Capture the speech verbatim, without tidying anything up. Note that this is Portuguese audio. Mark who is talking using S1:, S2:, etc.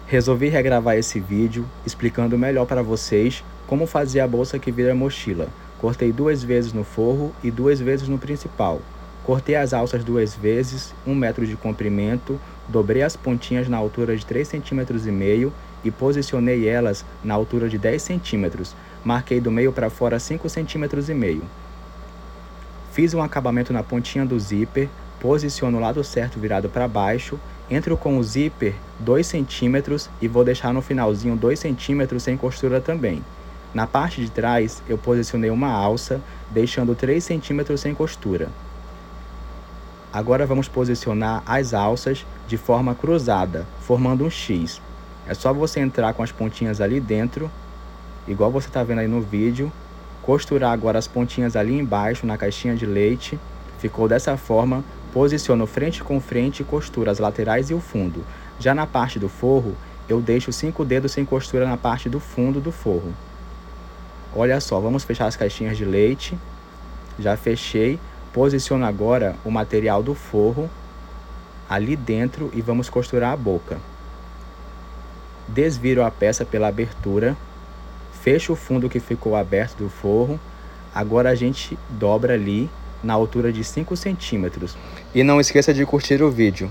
S1: Resolvi regravar esse vídeo explicando melhor para vocês como fazer a bolsa que vira mochila. Cortei duas vezes no forro e duas vezes no principal. Cortei as alças duas vezes, um metro de comprimento, dobrei as pontinhas na altura de três vírgula cinco centímetros e posicionei elas na altura de dez centímetros. Marquei do meio para fora cinco vírgula cinco centímetros. Fiz um acabamento na pontinha do zíper, posiciono o lado certo virado para baixo, entro com o zíper dois centímetros e vou deixar no finalzinho dois centímetros sem costura também. Na parte de trás eu posicionei uma alça, deixando três centímetros sem costura. Agora vamos posicionar as alças de forma cruzada, formando um X. É só você entrar com as pontinhas ali dentro, igual você está vendo aí no vídeo, costurar agora as pontinhas ali embaixo na caixinha de leite. Ficou dessa forma, posiciono frente com frente e costuro as laterais e o fundo. Já na parte do forro, eu deixo cinco dedos sem costura na parte do fundo do forro. Olha só, vamos fechar as caixinhas de leite. Já fechei. Posiciono agora o material do forro ali dentro e vamos costurar a boca. Desviro a peça pela abertura. Fecho o fundo que ficou aberto do forro. Agora a gente dobra ali na altura de cinco centímetros. E não esqueça de curtir o vídeo.